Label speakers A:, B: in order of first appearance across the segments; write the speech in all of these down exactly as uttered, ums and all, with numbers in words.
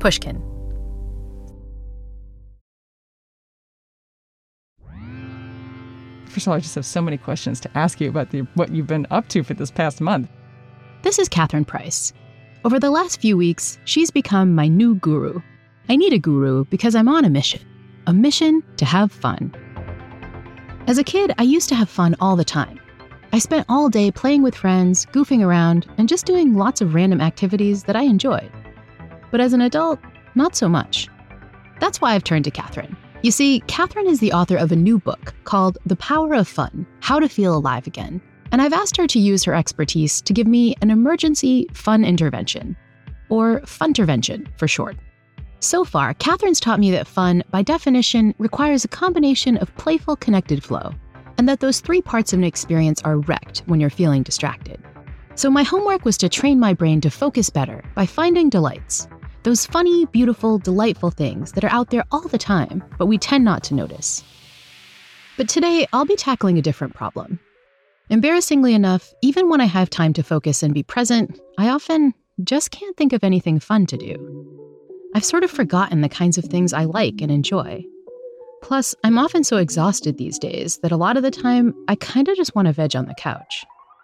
A: Pushkin.
B: First of all, I just have so many questions to ask you about the, what you've been up to for this past month.
A: This is Catherine Price. Over the last few weeks, she's become my new guru. I need a guru because I'm on a mission. A mission to have fun. As a kid, I used to have fun all the time. I spent all day playing with friends, goofing around, and just doing lots of random activities that I enjoyed. But as an adult, not so much. That's why I've turned to Catherine. You see, Catherine is the author of a new book called The Power of Fun: How to Feel Alive Again. And I've asked her to use her expertise to give me an emergency fun intervention, or funtervention for short. So far, Catherine's taught me that fun, by definition, requires a combination of playful connected flow, and that those three parts of an experience are wrecked when you're feeling distracted. So my homework was to train my brain to focus better by finding delights. Those funny, beautiful, delightful things that are out there all the time, but we tend not to notice. But today, I'll be tackling a different problem. Embarrassingly enough, even when I have time to focus and be present, I often just can't think of anything fun to do. I've sort of forgotten the kinds of things I like and enjoy. Plus, I'm often so exhausted these days that a lot of the time, I kind of just want to veg on the couch.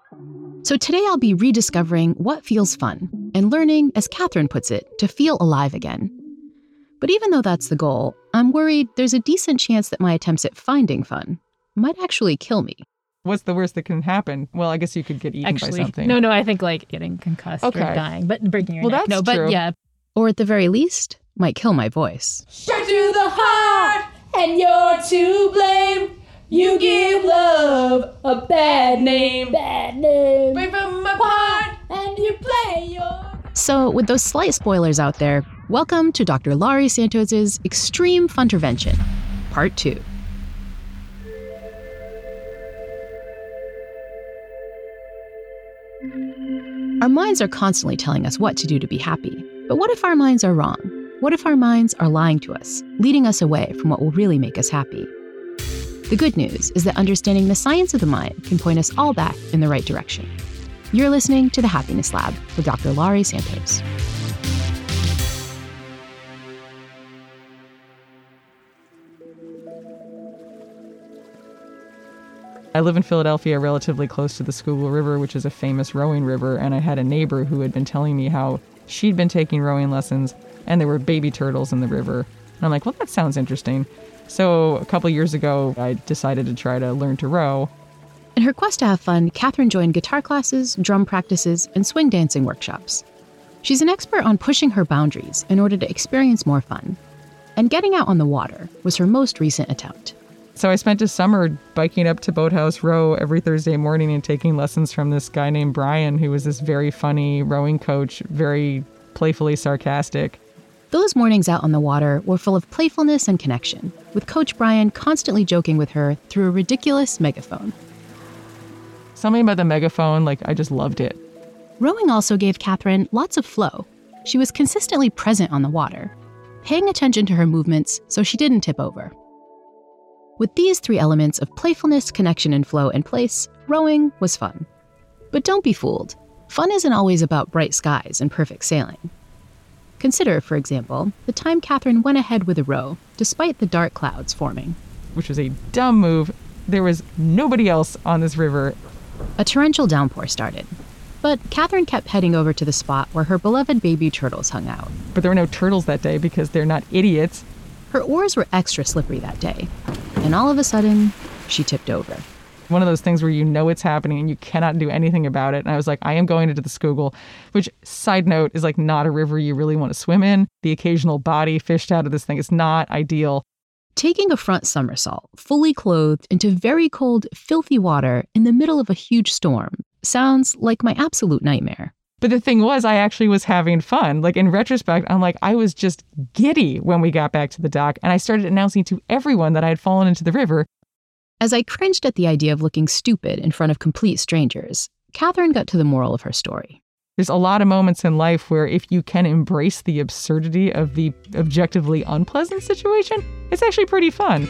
A: So today I'll be rediscovering what feels fun and learning, as Catherine puts it, to feel alive again. But even though that's the goal, I'm worried there's a decent chance that my attempts at finding fun might actually kill me.
B: What's the worst that can happen? Well, I guess you could get eaten
C: Actually,
B: by something.
C: No, no, I think like getting concussed
B: Okay.
C: or dying, but breaking your
B: Well,
C: neck.
B: that's
C: No, but
B: true.
C: yeah.
A: Or at the very least, might kill my voice.
D: Straight to the heart, and you're to blame. You give love a bad name. Bad name. Break from apart, and you play your...
A: So with those slight spoilers out there, welcome to Doctor Laurie Santos' Extreme Funtervention, Part two. Our minds are constantly telling us what to do to be happy. But what if our minds are wrong? What if our minds are lying to us, leading us away from what will really make us happy? The good news is that understanding the science of the mind can point us all back in the right direction. You're listening to The Happiness Lab with Doctor Laurie Santos.
B: I live in Philadelphia, relatively close to the Schuylkill River, which is a famous rowing river, and I had a neighbor who had been telling me how she'd been taking rowing lessons, and there were baby turtles in the river. And I'm like, well, that sounds interesting. So a couple years ago, I decided to try to learn to row.
A: In her quest to have fun, Catherine joined guitar classes, drum practices, and swing dancing workshops. She's an expert on pushing her boundaries in order to experience more fun. And getting out on the water was her most recent attempt.
B: So I spent a summer biking up to Boathouse Row every Thursday morning and taking lessons from this guy named Brian, who was this very funny rowing coach, very playfully sarcastic.
A: Those mornings out on the water were full of playfulness and connection, with Coach Brian constantly joking with her through a ridiculous megaphone.
B: Something about the megaphone, like, I just loved it.
A: Rowing also gave Catherine lots of flow. She was consistently present on the water, paying attention to her movements so she didn't tip over. With these three elements of playfulness, connection, and flow in place, rowing was fun. But don't be fooled. Fun isn't always about bright skies and perfect sailing. Consider, for example, the time Catherine went ahead with a row, despite the dark clouds forming.
B: Which was a dumb move. There was nobody else on this river.
A: A torrential downpour started. But Catherine kept heading over to the spot where her beloved baby turtles hung out.
B: But there were no turtles that day because they're not idiots.
A: Her oars were extra slippery that day. And all of a sudden, she tipped over.
B: One of those things where you know it's happening and you cannot do anything about it. And I was like, I am going into the Schuylkill, which, side note, is like not a river you really want to swim in. The occasional body fished out of this thing is not ideal.
A: Taking a front somersault, fully clothed, into very cold, filthy water in the middle of a huge storm sounds like my absolute nightmare.
B: But the thing was, I actually was having fun. Like, in retrospect, I'm like, I was just giddy when we got back to the dock, and I started announcing to everyone that I had fallen into the river.
A: As I cringed at the idea of looking stupid in front of complete strangers, Catherine got to the moral of her story.
B: There's a lot of moments in life where if you can embrace the absurdity of the objectively unpleasant situation, it's actually pretty fun.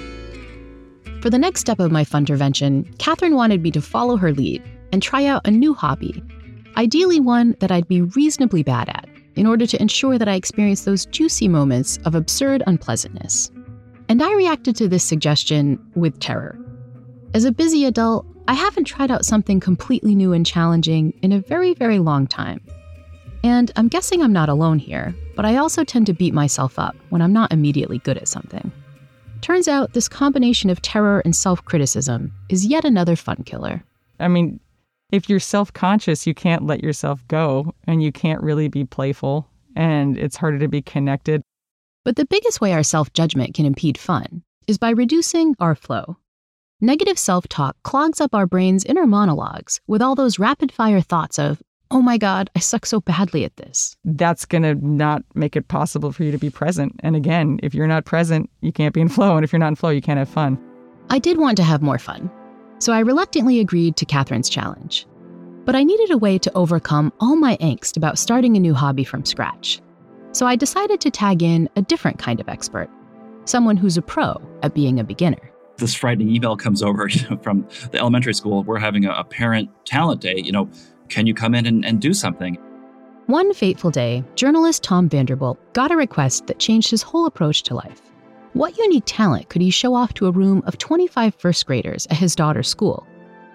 A: For the next step of my funtervention, Catherine wanted me to follow her lead and try out a new hobby, ideally one that I'd be reasonably bad at, in order to ensure that I experience those juicy moments of absurd unpleasantness. And I reacted to this suggestion with terror. As a busy adult, I haven't tried out something completely new and challenging in a very, very long time. And I'm guessing I'm not alone here, but I also tend to beat myself up when I'm not immediately good at something. Turns out this combination of terror and self-criticism is yet another fun killer.
B: I mean, if you're self-conscious, you can't let yourself go, and you can't really be playful, and it's harder to be connected.
A: But the biggest way our self-judgment can impede fun is by reducing our flow. Negative self-talk clogs up our brain's inner monologues with all those rapid-fire thoughts of, oh my God, I suck so badly at this.
B: That's going to not make it possible for you to be present. And again, if you're not present, you can't be in flow. And if you're not in flow, you can't have fun.
A: I did want to have more fun, so I reluctantly agreed to Catherine's challenge. But I needed a way to overcome all my angst about starting a new hobby from scratch. So I decided to tag in a different kind of expert, someone who's a pro at being a beginner.
E: This frightening email comes over you know, from the elementary school. We're having a, a parent talent day. You know, can you come in and, and do something?
A: One fateful day, journalist Tom Vanderbilt got a request that changed his whole approach to life. What unique talent could he show off to a room of twenty-five first graders at his daughter's school?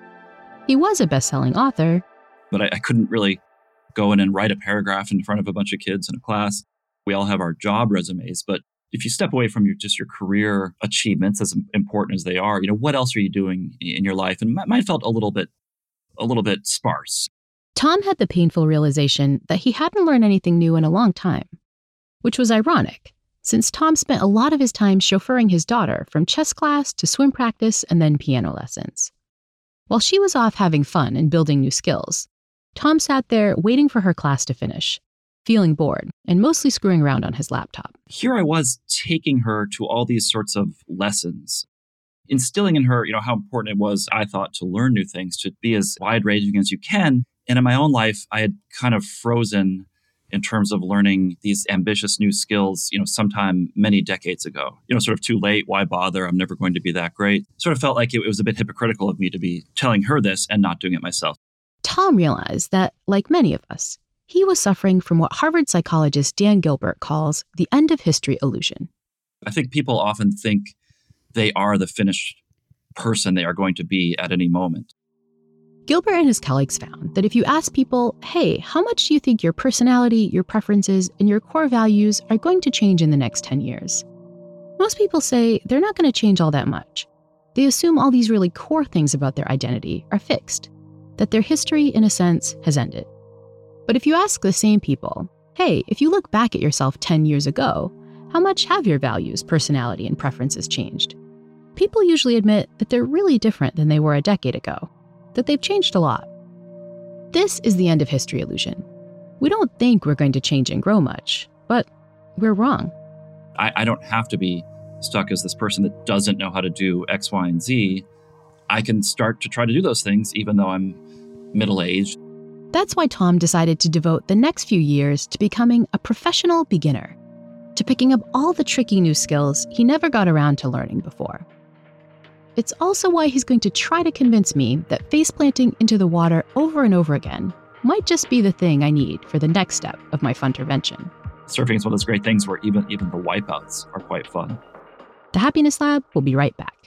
A: He was a best-selling author.
E: But I, I couldn't really go in and write a paragraph in front of a bunch of kids in a class. We all have our job resumes, but if you step away from your just your career achievements, as important as they are, you know, what else are you doing in your life? And mine felt a little bit, a little bit sparse.
A: Tom had the painful realization that he hadn't learned anything new in a long time, which was ironic, since Tom spent a lot of his time chauffeuring his daughter from chess class to swim practice and then piano lessons. While she was off having fun and building new skills, Tom sat there waiting for her class to finish, feeling bored and mostly screwing around on his laptop.
E: Here I was taking her to all these sorts of lessons, instilling in her, you know, how important it was, I thought, to learn new things, to be as wide-ranging as you can. And in my own life, I had kind of frozen in terms of learning these ambitious new skills, you know, sometime many decades ago. You know, sort of too late, why bother? I'm never going to be that great. Sort of felt like it, it was a bit hypocritical of me to be telling her this and not doing it myself.
A: Tom realized that, like many of us, he was suffering from what Harvard psychologist Dan Gilbert calls the end of history illusion.
E: I think people often think they are the finished person they are going to be at any moment.
A: Gilbert and his colleagues found that if you ask people, hey, how much do you think your personality, your preferences, and your core values are going to change in the next ten years? Most people say they're not going to change all that much. They assume all these really core things about their identity are fixed, that their history, in a sense, has ended. But if you ask the same people, hey, if you look back at yourself ten years ago, how much have your values, personality, and preferences changed? People usually admit that they're really different than they were a decade ago, that they've changed a lot. This is the end of history illusion. We don't think we're going to change and grow much, but we're wrong.
E: I, I don't have to be stuck as this person that doesn't know how to do X, Y, and Z. I can start to try to do those things even though I'm middle-aged.
A: That's why Tom decided to devote the next few years to becoming a professional beginner, to picking up all the tricky new skills he never got around to learning before. It's also why he's going to try to convince me that face-planting into the water over and over again might just be the thing I need for the next step of my funtervention.
E: Surfing is one of those great things where even, even the wipeouts are quite fun.
A: The Happiness Lab will be right back.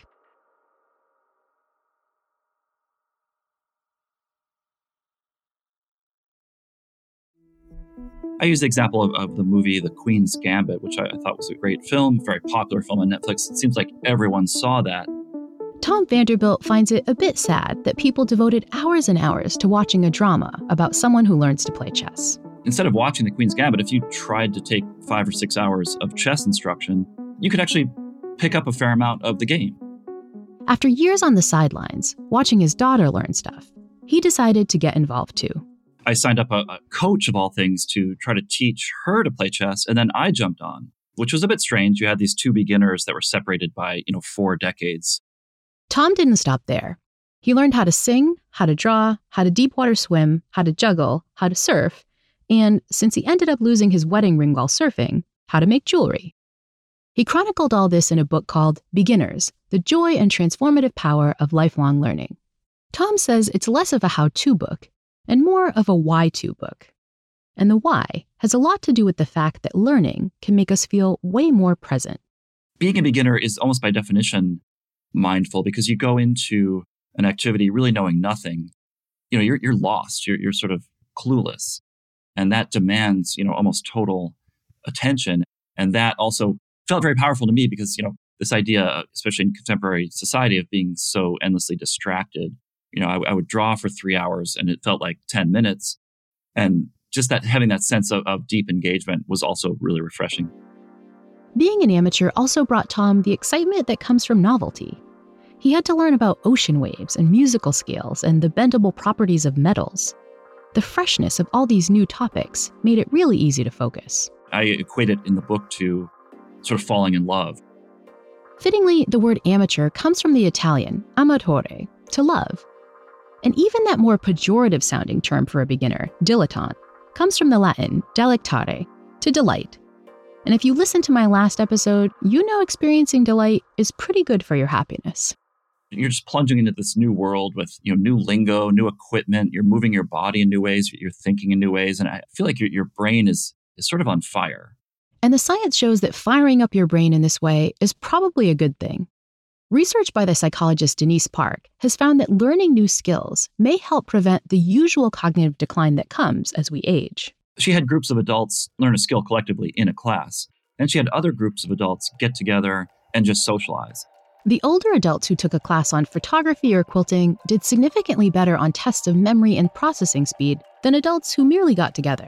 E: I use the example of, of the movie The Queen's Gambit, which I, I thought was a great film, very popular film on Netflix. It seems like everyone saw that.
A: Tom Vanderbilt finds it a bit sad that people devoted hours and hours to watching a drama about someone who learns to play chess.
E: Instead of watching The Queen's Gambit, if you tried to take five or six hours of chess instruction, you could actually pick up a fair amount of the game.
A: After years on the sidelines, watching his daughter learn stuff, he decided to get involved too.
E: I signed up a, a coach of all things to try to teach her to play chess, and then I jumped on, which was a bit strange. You had these two beginners that were separated by, you know, four decades.
A: Tom didn't stop there. He learned how to sing, how to draw, how to deep water swim, how to juggle, how to surf, and, since he ended up losing his wedding ring while surfing, how to make jewelry. He chronicled all this in a book called Beginners, The Joy and Transformative Power of Lifelong Learning. Tom says it's less of a how-to book and more of a why-to book. And the why has a lot to do with the fact that learning can make us feel way more present.
E: Being a beginner is almost by definition mindful because you go into an activity really knowing nothing. You know, you're you're lost. You're you're sort of clueless. And that demands, you know, almost total attention. And that also felt very powerful to me because, you know, this idea, especially in contemporary society, of being so endlessly distracted. You know, I, I would draw for three hours and it felt like ten minutes. And just that having that sense of, of deep engagement was also really refreshing.
A: Being an amateur also brought Tom the excitement that comes from novelty. He had to learn about ocean waves and musical scales and the bendable properties of metals. The freshness of all these new topics made it really easy to focus.
E: I equate it in the book to sort of falling in love.
A: Fittingly, the word amateur comes from the Italian amatore, to love. And even that more pejorative sounding term for a beginner, dilettante, comes from the Latin delectare, to delight. And if you listen to my last episode, you know experiencing delight is pretty good for your happiness.
E: You're just plunging into this new world with, you know, new lingo, new equipment. You're moving your body in new ways. You're thinking in new ways. And I feel like your, your brain is, is sort of on fire.
A: And the science shows that firing up your brain in this way is probably a good thing. Research by the psychologist Denise Park has found that learning new skills may help prevent the usual cognitive decline that comes as we age.
E: She had groups of adults learn a skill collectively in a class. And she had other groups of adults get together and just socialize.
A: The older adults who took a class on photography or quilting did significantly better on tests of memory and processing speed than adults who merely got together.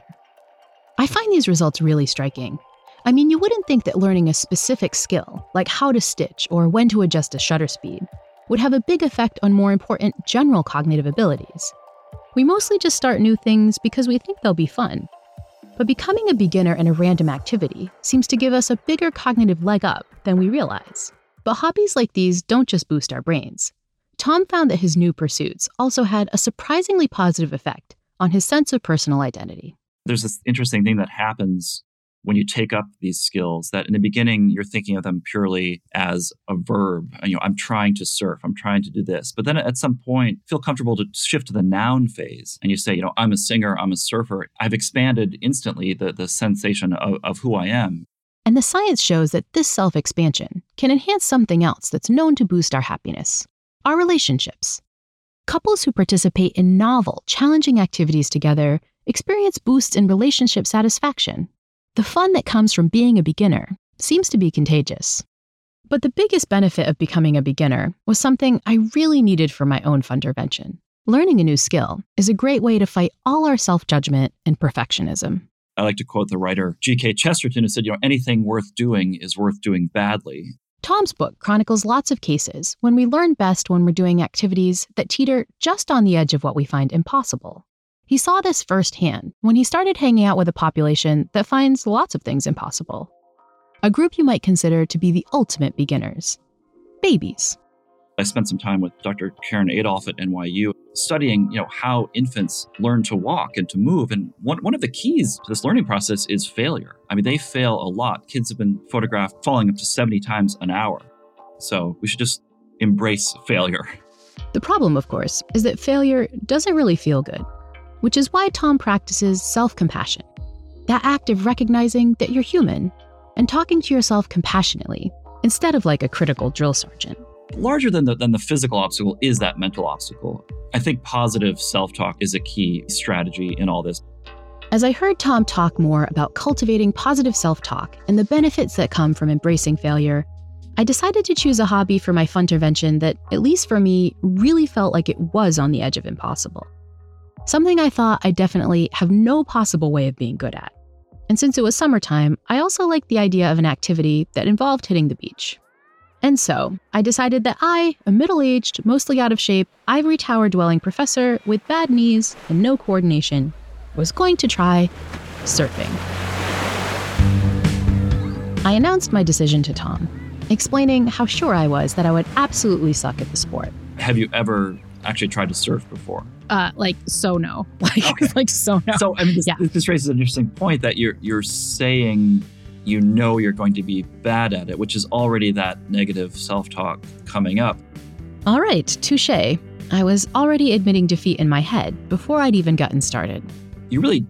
A: I find these results really striking. I mean, you wouldn't think that learning a specific skill, like how to stitch or when to adjust a shutter speed, would have a big effect on more important general cognitive abilities. We mostly just start new things because we think they'll be fun. But becoming a beginner in a random activity seems to give us a bigger cognitive leg up than we realize. But hobbies like these don't just boost our brains. Tom found that his new pursuits also had a surprisingly positive effect on his sense of personal identity.
E: There's this interesting thing that happens when you take up these skills that in the beginning, you're thinking of them purely as a verb. You know, I'm trying to surf, I'm trying to do this. But then at some point, feel comfortable to shift to the noun phase. And you say, you know, I'm a singer, I'm a surfer. I've expanded instantly the, the sensation of, of who I am.
A: And the science shows that this self-expansion can enhance something else that's known to boost our happiness, our relationships. Couples who participate in novel, challenging activities together experience boosts in relationship satisfaction. The fun that comes from being a beginner seems to be contagious. But the biggest benefit of becoming a beginner was something I really needed for my own funtervention. Learning a new skill is a great way to fight all our self-judgment and perfectionism.
E: I like to quote the writer G K Chesterton, who said, you know, anything worth doing is worth doing badly.
A: Tom's book chronicles lots of cases when we learn best when we're doing activities that teeter just on the edge of what we find impossible. He saw this firsthand when he started hanging out with a population that finds lots of things impossible. A group you might consider to be the ultimate beginners. Babies.
E: I spent some time with Doctor Karen Adolph at N Y U studying, you know, how infants learn to walk and to move. And one, one of the keys to this learning process is failure. I mean, they fail a lot. Kids have been photographed falling up to seventy times an hour. So we should just embrace failure.
A: The problem, of course, is that failure doesn't really feel good, which is why Tom practices self-compassion, that act of recognizing that you're human and talking to yourself compassionately instead of like a critical drill sergeant.
E: Larger than the, than the physical obstacle is that mental obstacle. I think positive self-talk is a key strategy in all this.
A: As I heard Tom talk more about cultivating positive self-talk and the benefits that come from embracing failure, I decided to choose a hobby for my funtervention that, at least for me, really felt like it was on the edge of impossible. Something I thought I definitely have no possible way of being good at. And since it was summertime, I also liked the idea of an activity that involved hitting the beach. And so, I decided that I, a middle-aged, mostly out of shape, ivory tower-dwelling professor with bad knees and no coordination, was going to try surfing. I announced my decision to Tom, explaining how sure I was that I would absolutely suck at the sport.
E: Have you ever actually tried to surf before?
C: Uh, like, so no. Like,
E: Okay.
C: like so no.
E: So, I mean, this,
C: Yeah.
E: this raises an interesting point that you're you're saying you know you're going to be bad at it, which is already that negative self-talk coming up.
A: All right, touché. I was already admitting defeat in my head before I'd even gotten started.
E: You really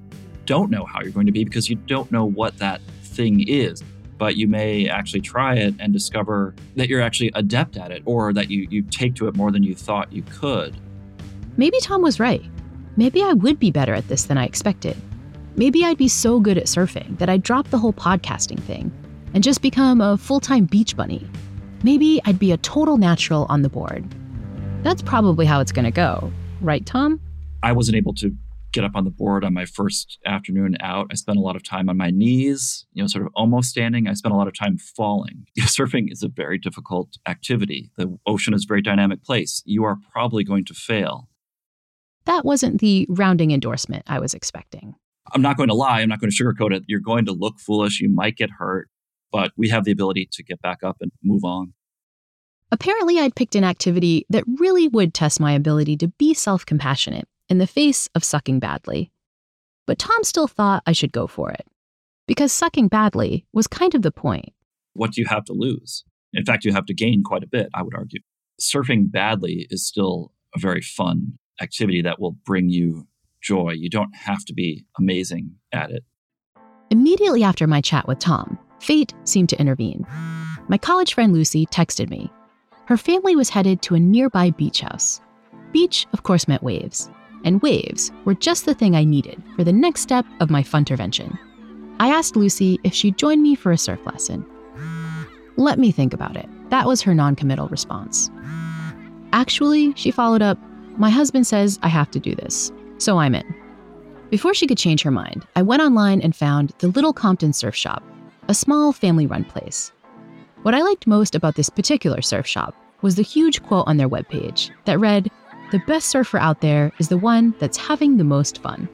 E: don't know how you're going to be because you don't know what that thing is. But you may actually try it and discover that you're actually adept at it, or that you, you take to it more than you thought you could.
A: Maybe Tom was right. Maybe I would be better at this than I expected. Maybe I'd be so good at surfing that I'd drop the whole podcasting thing and just become a full-time beach bunny. Maybe I'd be a total natural on the board. That's probably how it's going to go. Right, Tom?
E: I wasn't able to get up on the board on my first afternoon out. I spent a lot of time on my knees, you know, sort of almost standing. I spent a lot of time falling. Surfing is a very difficult activity. The ocean is a very dynamic place. You are probably going to fail.
A: That wasn't the rounding endorsement I was expecting.
E: I'm not going to lie. I'm not going to sugarcoat it. You're going to look foolish. You might get hurt, but we have the ability to get back up and move on.
A: Apparently, I'd picked an activity that really would test my ability to be self-compassionate in the face of sucking badly. But Tom still thought I should go for it, because sucking badly was kind of the point.
E: What do you have to lose? In fact, you have to gain quite a bit, I would argue. Surfing badly is still a very fun activity that will bring you joy. You don't have to be amazing at it.
A: Immediately after my chat with Tom, fate seemed to intervene. My college friend Lucy texted me. Her family was headed to a nearby beach house. Beach, of course, meant waves. And waves were just the thing I needed for the next step of my funtervention. I asked Lucy if she'd join me for a surf lesson. Let me think about it. That was her non-committal response. Actually, she followed up, my husband says I have to do this, so I'm in. Before she could change her mind, I went online and found the Little Compton Surf Shop, a small family-run place. What I liked most about this particular surf shop was the huge quote on their webpage that read, "The best surfer out there is the one that's having the most fun."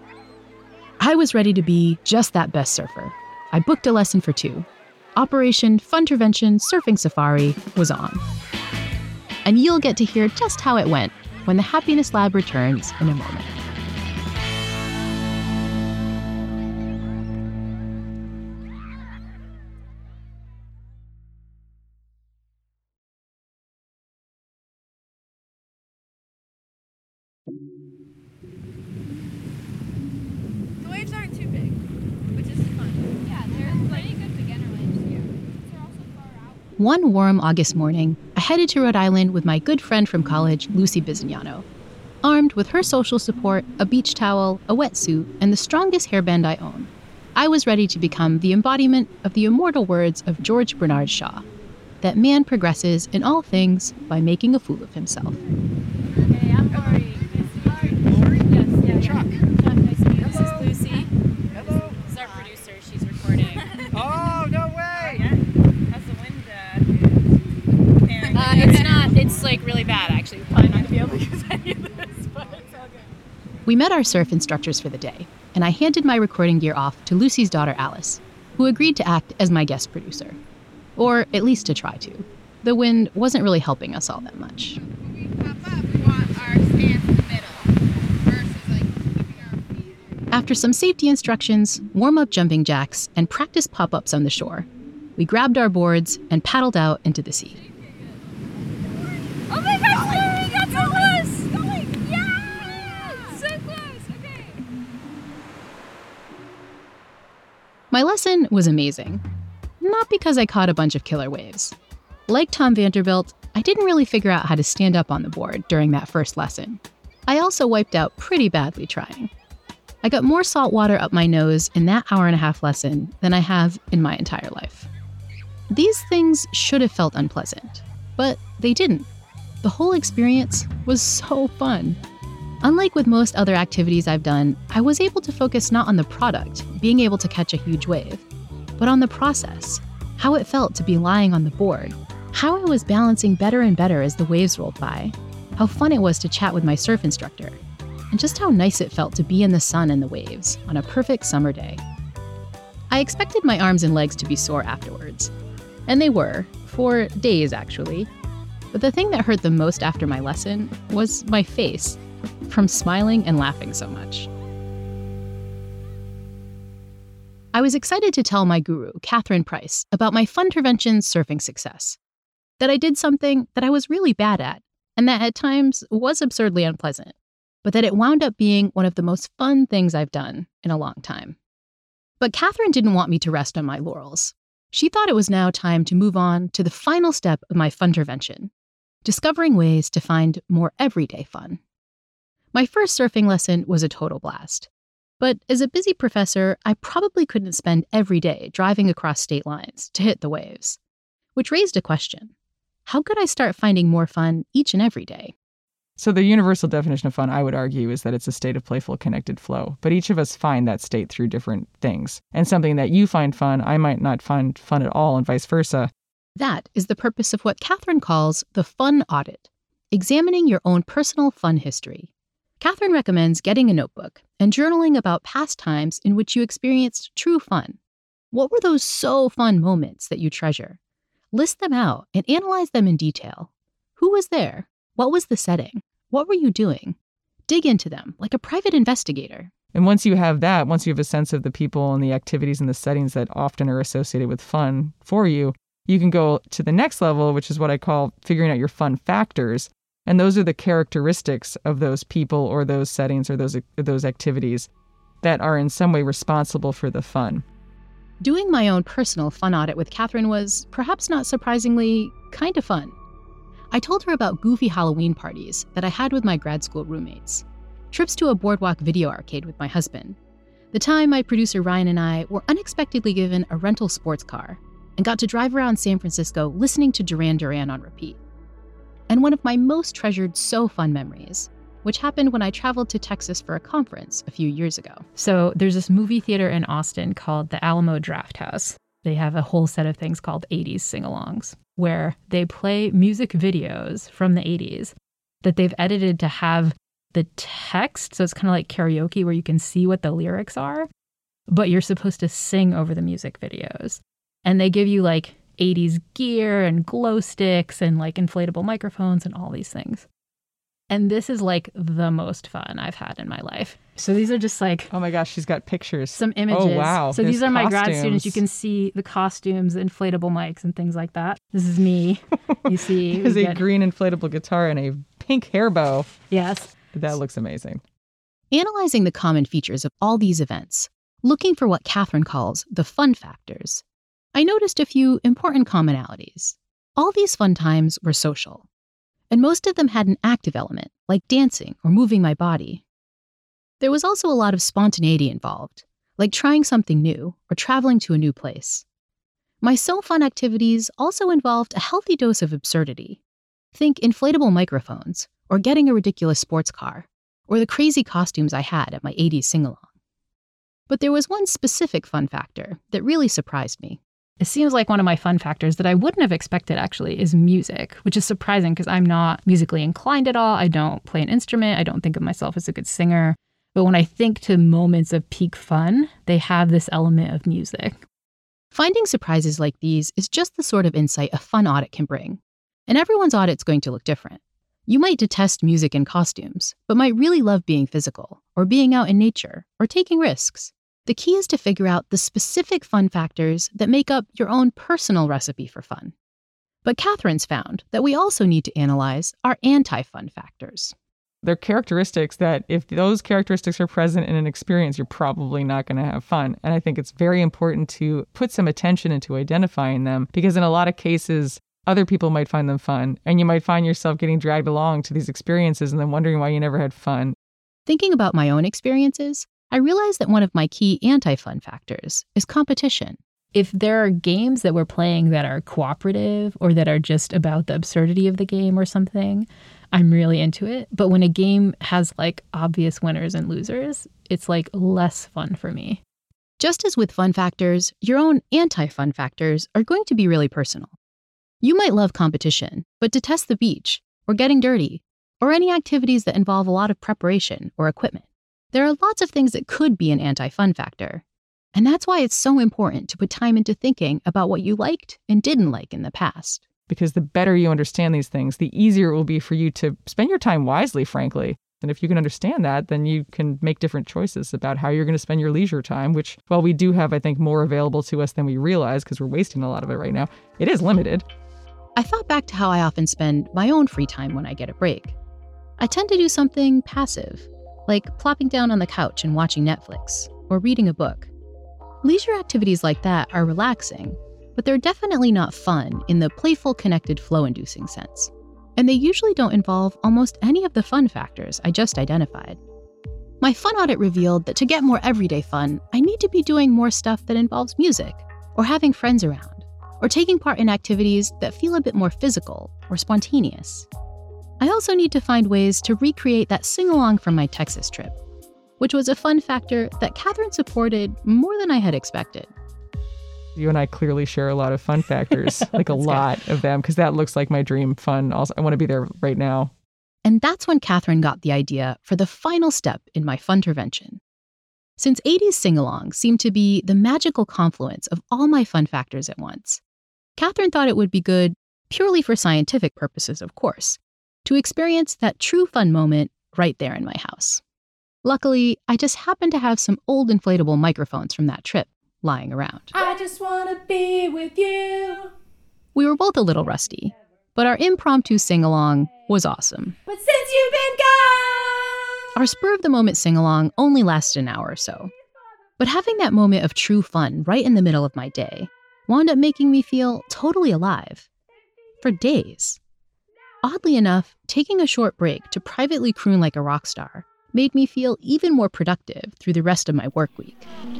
A: I was ready to be just that best surfer. I booked a lesson for two. Operation Funtervention Surfing Safari was on. And you'll get to hear just how it went when the Happiness Lab returns in a moment.
F: The waves aren't too big, which is fun. Yeah, they're pretty good beginner waves here. They're also far out.
A: One warm August morning, I headed to Rhode Island with my good friend from college, Lucy Bizignano. Armed with her social support, a beach towel, a wetsuit, and the strongest hairband I own, I was ready to become the embodiment of the immortal words of George Bernard Shaw, that man progresses in all things by making a fool of himself.
F: Hey, I'm Lori. Yes, yeah. Chuck. Chuck, nice to meet you. This is Lucy.
G: Hello.
F: This is our producer. She's recording.
G: Oh, no way.
F: Yeah. How's the wind? Uh, uh, it's not. It's like really bad, actually. We're probably not going to be able to use any of this, but it's all good.
A: We met our surf instructors for the day, and I handed my recording gear off to Lucy's daughter, Alice, who agreed to act as my guest producer. Or at least to try to. The wind wasn't really helping us all that much.
H: When we pop up, we want our stance in the middle versus like keeping our feet.
A: After some safety instructions, warm-up jumping jacks, and practice pop-ups on the shore, we grabbed our boards and paddled out into the sea.
F: Oh my gosh, Lori, we got so close! Going! Yeah! So close! Okay.
A: My lesson was amazing. Not because I caught a bunch of killer waves. Like Tom Vanderbilt, I didn't really figure out how to stand up on the board during that first lesson. I also wiped out pretty badly trying. I got more salt water up my nose in that hour and a half lesson than I have in my entire life. These things should have felt unpleasant, but they didn't. The whole experience was so fun. Unlike with most other activities I've done, I was able to focus not on the product, being able to catch a huge wave, but on the process, how it felt to be lying on the board, how I was balancing better and better as the waves rolled by, how fun it was to chat with my surf instructor, and just how nice it felt to be in the sun and the waves on a perfect summer day. I expected my arms and legs to be sore afterwards, and they were, for days actually. But the thing that hurt the most after my lesson was my face, from smiling and laughing so much. I was excited to tell my guru, Catherine Price, about my Funtervention surfing success. That I did something that I was really bad at, and that at times was absurdly unpleasant, but that it wound up being one of the most fun things I've done in a long time. But Catherine didn't want me to rest on my laurels. She thought it was now time to move on to the final step of my funtervention, discovering ways to find more everyday fun. My first surfing lesson was a total blast. But as a busy professor, I probably couldn't spend every day driving across state lines to hit the waves, which raised a question. How could I start finding more fun each and every day?
B: So the universal definition of fun, I would argue, is that it's a state of playful, connected flow. But each of us find that state through different things. And something that you find fun, I might not find fun at all, and vice versa.
A: That is the purpose of what Catherine calls the fun audit, examining your own personal fun history. Catherine recommends getting a notebook and journaling about past times in which you experienced true fun. What were those so fun moments that you treasure? List them out and analyze them in detail. Who was there? What was the setting? What were you doing? Dig into them like a private investigator.
B: And once you have that, once you have a sense of the people and the activities and the settings that often are associated with fun for you, you can go to the next level, which is what I call figuring out your fun factors. And those are the characteristics of those people or those settings or those those activities that are in some way responsible for the fun.
A: Doing my own personal fun audit with Catherine was, perhaps not surprisingly, kind of fun. I told her about goofy Halloween parties that I had with my grad school roommates, trips to a boardwalk video arcade with my husband, the time my producer Ryan and I were unexpectedly given a rental sports car and got to drive around San Francisco listening to Duran Duran on repeat, and one of my most treasured so fun memories, which happened when I traveled to Texas for a conference a few years ago.
C: So there's this movie theater in Austin called the Alamo Drafthouse. They have a whole set of things called eighties sing-alongs, where they play music videos from the eighties that they've edited to have the text. So it's kind of like karaoke where you can see what the lyrics are, but you're supposed to sing over the music videos. And they give you like eighties gear and glow sticks and like inflatable microphones and all these things. And this is like the most fun I've had in my life. So these are just like...
B: Oh my gosh, she's got pictures.
C: Some images.
B: Oh, wow.
C: So
B: There's
C: these are my
B: costumes.
C: grad students. You can see the costumes, inflatable mics, and things like that. This is me. You see.
B: There's a
C: get...
B: green inflatable guitar and a pink hair bow.
C: Yes.
B: That looks amazing.
A: Analyzing the common features of all these events, looking for what Catherine calls the fun factors, I noticed a few important commonalities. All these fun times were social, and most of them had an active element, like dancing or moving my body. There was also a lot of spontaneity involved, like trying something new or traveling to a new place. My so fun activities also involved a healthy dose of absurdity. Think inflatable microphones, or getting a ridiculous sports car, or the crazy costumes I had at my eighties sing-along. But there was one specific fun factor that really surprised me.
C: It seems like one of my fun factors that I wouldn't have expected, actually, is music, which is surprising because I'm not musically inclined at all. I don't play an instrument. I don't think of myself as a good singer. But when I think to moments of peak fun, they have this element of music.
A: Finding surprises like these is just the sort of insight a fun audit can bring. And everyone's audit's going to look different. You might detest music and costumes, but might really love being physical, or being out in nature, or taking risks. The key is to figure out the specific fun factors that make up your own personal recipe for fun. But Catherine's found that we also need to analyze our anti-fun factors.
B: They're characteristics that if those characteristics are present in an experience, you're probably not going to have fun. And I think it's very important to put some attention into identifying them, because in a lot of cases, other people might find them fun, and you might find yourself getting dragged along to these experiences and then wondering why you never had fun.
A: Thinking about my own experiences, I realized that one of my key anti-fun factors is competition.
C: If there are games that we're playing that are cooperative or that are just about the absurdity of the game or something, I'm really into it. But when a game has like obvious winners and losers, it's like less fun for me.
A: Just as with fun factors, your own anti-fun factors are going to be really personal. You might love competition, but detest the beach, or getting dirty, or any activities that involve a lot of preparation or equipment. There are lots of things that could be an anti-fun factor. And that's why it's so important to put time into thinking about what you liked and didn't like in the past.
B: Because the better you understand these things, the easier it will be for you to spend your time wisely, frankly. And if you can understand that, then you can make different choices about how you're going to spend your leisure time, which, while we do have, I think, more available to us than we realize because we're wasting a lot of it right now, it is limited.
A: I thought back to how I often spend my own free time when I get a break. I tend to do something passive, like plopping down on the couch and watching Netflix, or reading a book. Leisure activities like that are relaxing, but they're definitely not fun in the playful, connected, flow-inducing sense. And they usually don't involve almost any of the fun factors I just identified. My fun audit revealed that to get more everyday fun, I need to be doing more stuff that involves music, or having friends around, or taking part in activities that feel a bit more physical or spontaneous. I also need to find ways to recreate that sing-along from my Texas trip, which was a fun factor that Catherine supported more than I had expected.
B: You and I clearly share a lot of fun factors, like a lot good. of them, because that looks like my dream fun. Also, I want to be there right now.
A: And that's when Catherine got the idea for the final step in my funtervention. Since eighties sing-along seemed to be the magical confluence of all my fun factors at once, Catherine thought it would be good, purely for scientific purposes of course, to experience that true fun moment right there in my house. Luckily, I just happened to have some old inflatable microphones from that trip lying around.
D: I just want to be with you.
A: We were both a little rusty, but our impromptu sing-along was awesome.
D: But since you've been gone...
A: Our spur-of-the-moment sing-along only lasted an hour or so. But having that moment of true fun right in the middle of my day wound up making me feel totally alive. For days. Oddly enough, taking a short break to privately croon like a rock star made me feel even more productive through the rest of my work week.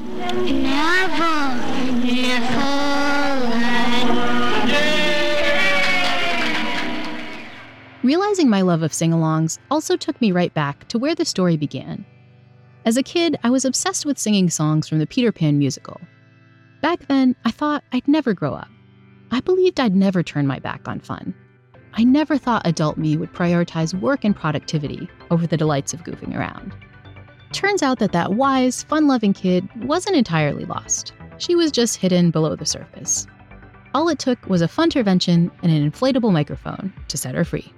A: Realizing my love of sing-alongs also took me right back to where the story began. As a kid, I was obsessed with singing songs from the Peter Pan musical. Back then, I thought I'd never grow up. I believed I'd never turn my back on fun. I never thought adult me would prioritize work and productivity over the delights of goofing around. Turns out that that wise, fun-loving kid wasn't entirely lost. She was just hidden below the surface. All it took was a funtervention and an inflatable microphone to set her free.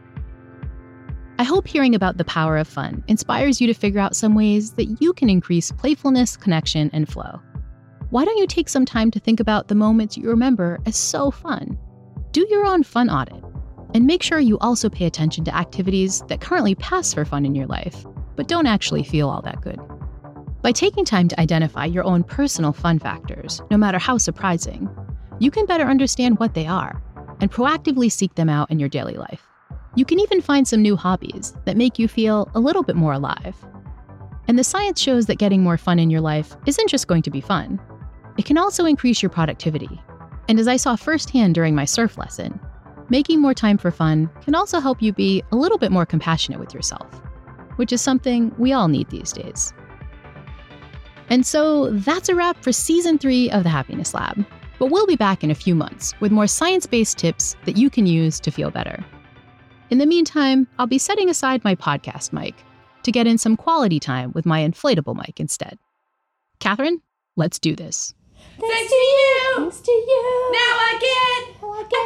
A: I hope hearing about the power of fun inspires you to figure out some ways that you can increase playfulness, connection, and flow. Why don't you take some time to think about the moments you remember as so fun? Do your own fun audit. And make sure you also pay attention to activities that currently pass for fun in your life, but don't actually feel all that good. By taking time to identify your own personal fun factors, no matter how surprising, you can better understand what they are and proactively seek them out in your daily life. You can even find some new hobbies that make you feel a little bit more alive. And the science shows that getting more fun in your life isn't just going to be fun. It can also increase your productivity. And as I saw firsthand during my surf lesson, making more time for fun can also help you be a little bit more compassionate with yourself, which is something we all need these days. And so that's a wrap for season three of the Happiness Lab. But we'll be back in a few months with more science-based tips that you can use to feel better. In the meantime, I'll be setting aside my podcast mic to get in some quality time with my inflatable mic instead. Catherine, let's do this.
D: Thanks to you. Thanks to you. Now I get, now I get,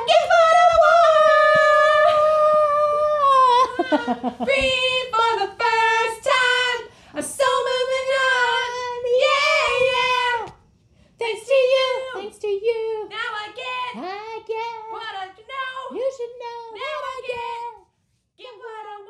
D: I get what I want. Free for the first time. I'm so moving on. Yeah, yeah. Thanks to you. Thanks to you. Now I get, I get what I know. You should know. Now I get, get what I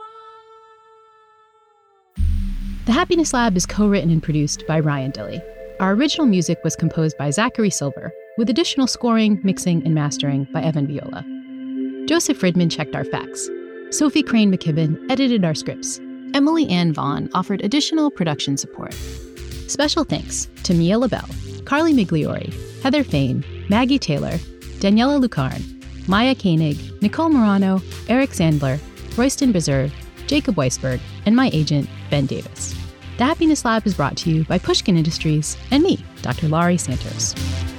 D: want.
A: The Happiness Lab is co-written and produced by Ryan Dilley. Our original music was composed by Zachary Silver, with additional scoring, mixing, and mastering by Evan Viola. Joseph Fridman checked our facts. Sophie Crane McKibben edited our scripts. Emily Ann Vaughn offered additional production support. Special thanks to Mia LaBelle, Carly Migliori, Heather Fain, Maggie Taylor, Daniela Lucarne, Maya Koenig, Nicole Morano, Eric Sandler, Royston Beserve, Jacob Weisberg, and my agent, Ben Davis. The Happiness Lab is brought to you by Pushkin Industries and me, Doctor Laurie Santos.